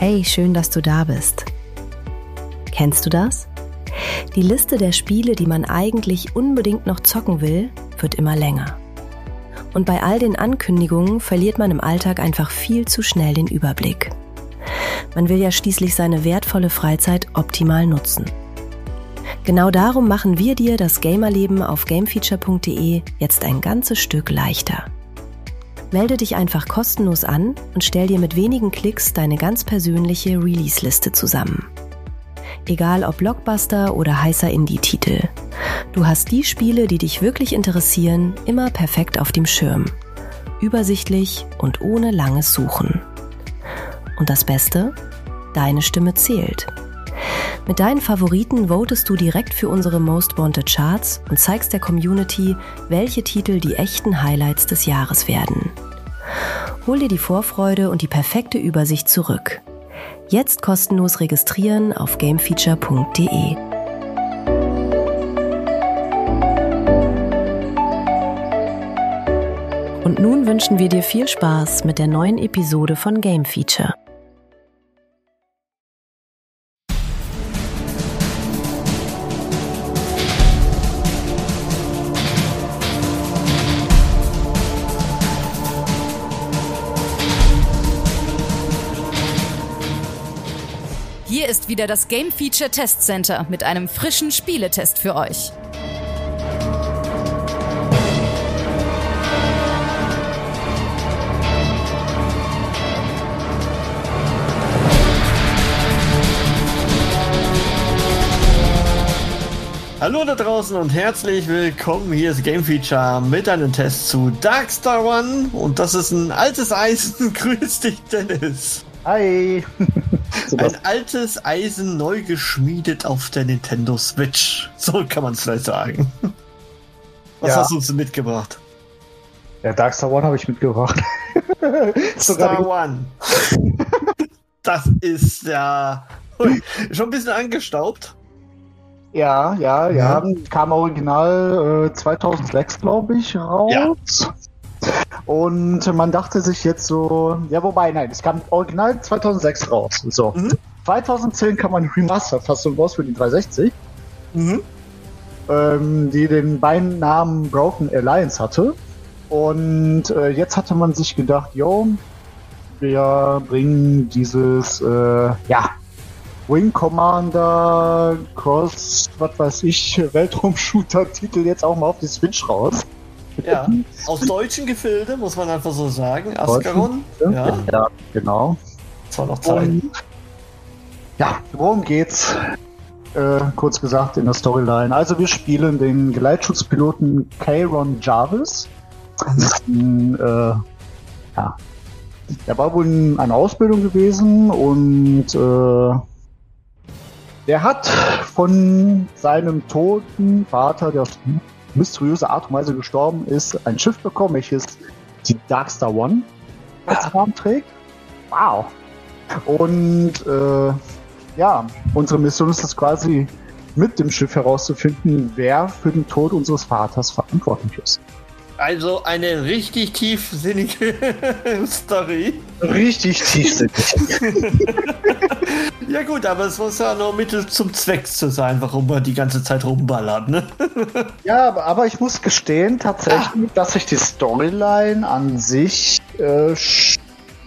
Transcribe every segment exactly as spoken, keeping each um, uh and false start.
Hey, schön, dass du da bist. Kennst du das? Die Liste der Spiele, die man eigentlich unbedingt noch zocken will, wird immer länger. Und bei all den Ankündigungen verliert man im Alltag einfach viel zu schnell den Überblick. Man will ja schließlich seine wertvolle Freizeit optimal nutzen. Genau darum machen wir dir das Gamerleben auf gamefeature punkt de jetzt ein ganzes Stück leichter. Melde dich einfach kostenlos an und stell dir mit wenigen Klicks deine ganz persönliche Release-Liste zusammen. Egal ob Blockbuster oder heißer Indie-Titel. Du hast die Spiele, die dich wirklich interessieren, immer perfekt auf dem Schirm. Übersichtlich und ohne langes Suchen. Und das Beste? Deine Stimme zählt. Mit deinen Favoriten votest du direkt für unsere Most Wanted Charts und zeigst der Community, welche Titel die echten Highlights des Jahres werden. Hol dir die Vorfreude und die perfekte Übersicht zurück. Jetzt kostenlos registrieren auf gamefeature punkt de. Und nun wünschen wir dir viel Spaß mit der neuen Episode von Game Feature. Hier ist wieder das Game Feature Test Center mit einem frischen Spieletest für euch. Hallo da draußen und herzlich willkommen. Hier ist Game Feature mit einem Test zu Darkstar One und das ist ein altes Eisen. Grüß dich, Dennis. Hi. Ein altes Eisen neu geschmiedet auf der Nintendo Switch. So kann man es vielleicht sagen. Was Ja. hast du uns denn mitgebracht? Ja, Darkstar One habe ich mitgebracht. Star One. Das ist ja ui, schon ein bisschen angestaubt. Ja, ja, ja. Kam original äh, zweitausendsechs, glaube ich, raus. Ja. Und man dachte sich jetzt so, ja, wobei, nein, es kam original zweitausendsechs raus. So. Mhm. zweitausendzehn kam eine Remaster-Fassung raus für die dreihundertsechzig, Mhm. ähm, die den Beinamen Broken Alliance hatte. Und äh, jetzt hatte man sich gedacht, yo, wir bringen dieses, äh, ja, Wing Commander, Cross, was weiß ich, Weltraum-Shooter-Titel jetzt auch mal auf die Switch raus. Ja, aus deutschen Gefilde, muss man einfach so sagen. Ascaron. Deutschen, Ja, Ja, genau. das war noch Zeit. Und, ja, worum geht's? Äh, kurz gesagt in der Storyline. Also wir spielen den Geleitschutzpiloten Kayron Jarvis. Das ist ein, äh, ja, der war wohl in einer Ausbildung gewesen und äh, der hat von seinem toten Vater, der auf mysteriöse Art und Weise gestorben ist, ein Schiff bekommen, welches die Darkstar One als Namen trägt. Wow. Und äh, ja, unsere Mission ist es quasi, mit dem Schiff herauszufinden, wer für den Tod unseres Vaters verantwortlich ist. Also eine richtig tiefsinnige Story. Richtig tiefsinnig. Ja gut, aber es muss ja nur Mittel zum Zweck zu sein, warum man die ganze Zeit rumballert, ne? Ja, aber, aber ich muss gestehen tatsächlich, dass ich die Storyline an sich äh, sch-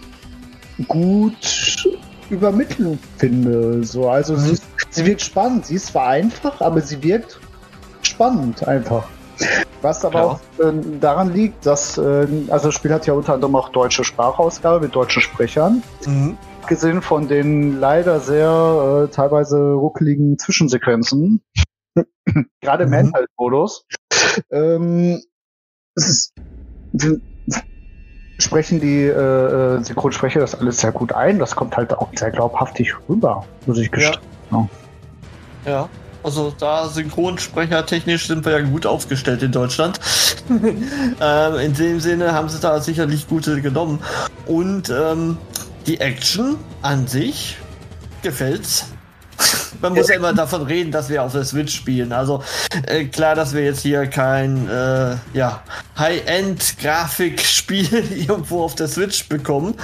gut übermitteln finde. So, also Mhm. sie, sie wirkt spannend. Sie ist zwar einfach, aber sie wirkt spannend einfach. Was aber Klar. auch äh, daran liegt, dass äh, also das Spiel hat ja unter anderem auch deutsche Sprachausgabe mit deutschen Sprechern. Mhm. Abgesehen von den leider sehr äh, teilweise ruckeligen Zwischensequenzen, gerade im Mhm. Handheld-Modus, ähm, es ist, wir sprechen die äh, äh, Synchronsprecher das alles sehr gut ein. Das kommt halt auch sehr glaubhaftig rüber, muss ich gestehen. Ja. Ja, also da synchronsprechertechnisch sind wir ja gut aufgestellt in Deutschland. ähm, in dem Sinne haben sie da sicherlich gute genommen. Und ähm, die Action an sich gefällt's. Man muss ja immer davon reden, dass wir auf der Switch spielen. Also äh, klar, dass wir jetzt hier kein äh, ja, High-End-Grafikspiel irgendwo auf der Switch bekommen.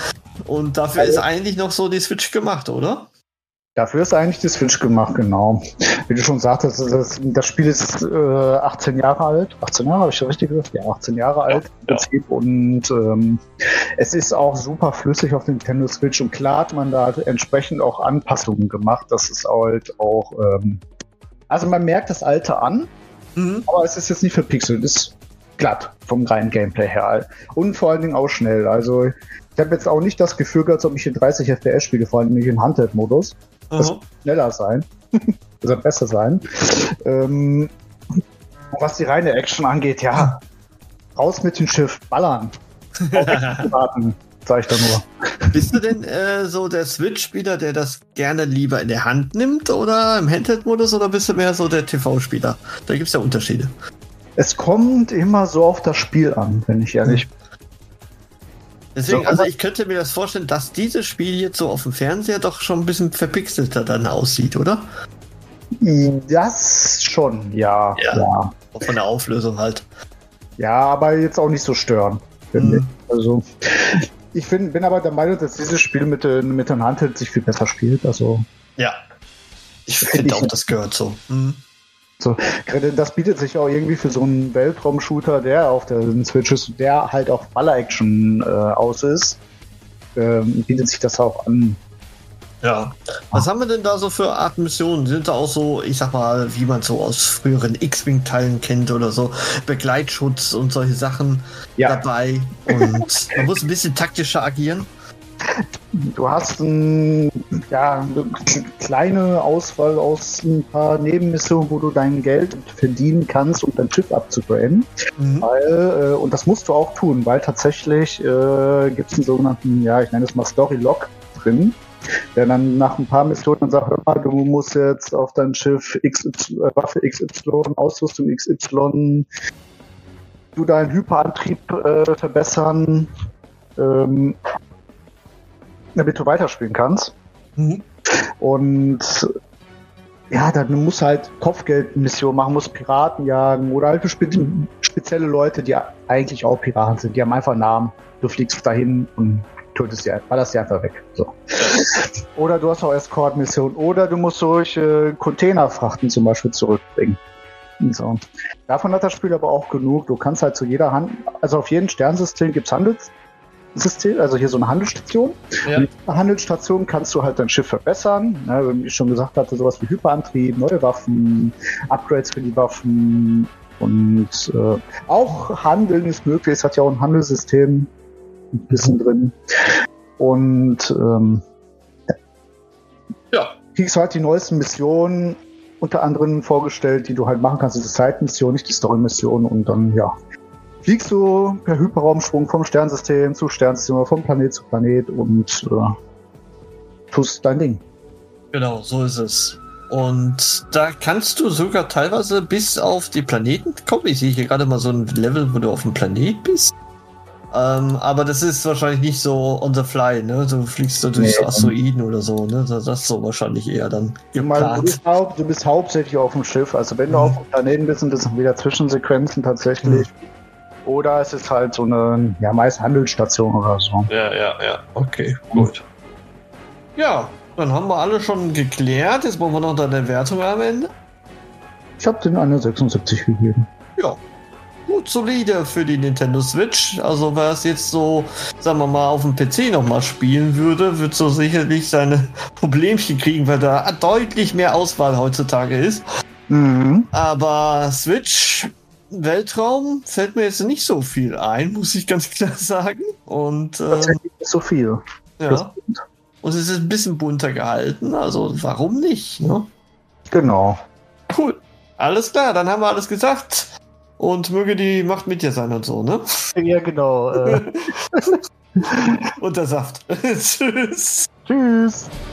Und dafür also, ist eigentlich noch so die Switch gemacht, oder? Dafür ist eigentlich die Switch gemacht, genau. Wie du schon sagtest, das, das Spiel ist äh, achtzehn Jahre alt. achtzehn Jahre, habe ich schon richtig gesagt? Ja, achtzehn Jahre ja, alt im Prinzip. Ja. Und ähm, es ist auch super flüssig auf der Nintendo Switch. Und klar hat man da entsprechend auch Anpassungen gemacht. Das ist halt auch... Ähm, also man merkt das Alte an, mhm. aber es ist jetzt nicht verpixelt. Es ist glatt vom reinen Gameplay her. Und vor allen Dingen auch schnell. Also ich habe jetzt auch nicht das Gefühl gehabt, als ob ich in dreißig F P S spiele, vor allem nicht im Handheld-Modus. Das wird schneller sein. Das wird besser sein. Ähm, was die reine Action angeht, ja, raus mit dem Schiff, ballern. Warten, sag ich da nur. Bist du denn äh, so der Switch-Spieler, der das gerne lieber in der Hand nimmt oder im Handheld-Modus, oder bist du mehr so der T V-Spieler? Da gibt es ja Unterschiede. Es kommt immer so auf das Spiel an, wenn ich ehrlich bin. Deswegen, also ich könnte mir das vorstellen, dass dieses Spiel jetzt so auf dem Fernseher doch schon ein bisschen verpixelter dann aussieht, oder? Das schon, ja. Ja, ja. Auch von der Auflösung halt. Ja, aber jetzt auch nicht so stören, finde mhm. ich. Also, ich find, bin aber der Meinung, dass dieses Spiel mit den, mit den Handheld sich viel besser spielt. Also, ja. Ich finde auch, das gehört so. Mhm. So, das bietet sich auch irgendwie für so einen Weltraum-Shooter, der auf der Switch ist, der halt auch Baller-Action äh, aus ist, ähm, bietet sich das auch an. Ja. Was haben wir denn da so für Art Missionen? Sind da auch so, ich sag mal, wie man so aus früheren X-Wing-Teilen kennt oder so, Begleitschutz und solche Sachen ja. dabei? Und man muss ein bisschen taktischer agieren. Du hast ein, ja, eine kleine Auswahl aus ein paar Nebenmissionen, wo du dein Geld verdienen kannst, um dein Schiff abzugraden. Mhm. Weil, äh, und das musst du auch tun, weil tatsächlich äh, gibt es einen sogenannten, ja, ich nenne es mal Story-Log drin, der dann nach ein paar Missionen sagt, hör mal, du musst jetzt auf dein Schiff X Y, äh, Waffe X Y, Ausrüstung X Y, du deinen Hyperantrieb äh, verbessern, ähm, damit du weiterspielen kannst. Mhm. Und ja, dann musst du halt Kopfgeldmissionen machen, musst Piraten jagen oder halt spe- spezielle Leute, die eigentlich auch Piraten sind. Die haben einfach Namen. Du fliegst dahin und tötest die, ballerst die einfach weg. So. Oder du hast auch Escort-Missionen. Oder du musst solche Containerfrachten zum Beispiel zurückbringen. So. Davon hat das Spiel aber auch genug. Du kannst halt zu jeder Hand, also auf jedem Sternsystem gibt es Handels System, also hier so eine Handelsstation. Ja. Und in der Handelsstation kannst du halt dein Schiff verbessern. Ja, wie ich schon gesagt hatte, sowas wie Hyperantrieb, neue Waffen, Upgrades für die Waffen und äh, auch Handeln ist möglich. Es hat ja auch ein Handelssystem ein bisschen mhm. drin. Und ähm, ja, kriegst du halt die neuesten Missionen unter anderem vorgestellt, die du halt machen kannst. Diese Side-Mission, nicht die Story-Mission, und dann, ja, fliegst du per Hyperraumsprung vom Sternsystem zu Sternsystem oder vom Planet zu Planet und äh, tust dein Ding. Genau, so ist es. Und da kannst du sogar teilweise bis auf die Planeten kommen. Ich sehe hier gerade mal so ein Level, wo du auf dem Planet bist. Ähm, aber das ist wahrscheinlich nicht so on the fly, ne? Du fliegst so durch nee, so Asteroiden oder so, ne? Das ist so wahrscheinlich eher dann geplant. Du bist, haupt, du bist hauptsächlich auf dem Schiff. Also wenn mhm. du auf dem Planeten bist, sind das wieder Zwischensequenzen tatsächlich. Mhm. Oder es ist halt so eine, ja, meist Handelsstation oder so. Ja, ja, ja. Okay, gut. Ja, dann haben wir alle schon geklärt. Jetzt brauchen wir noch deine Wertung am Ende. Ich habe den eine sechsundsiebzig gegeben. Ja, gut solide für die Nintendo Switch. Also wer es jetzt so, sagen wir mal, auf dem P C nochmal spielen würde, wird so sicherlich seine Problemchen kriegen, weil da deutlich mehr Auswahl heutzutage ist. Mhm. Aber Switch... Weltraum fällt mir jetzt nicht so viel ein, muss ich ganz klar sagen. Und ähm, tatsächlich nicht so viel. Ja. Und es ist ein bisschen bunter gehalten, also warum nicht? Ne? Genau. Cool. Alles klar, dann haben wir alles gesagt. Und möge die Macht mit dir sein und so, ne? Ja, genau. Äh. Und der Saft. Tschüss. Tschüss.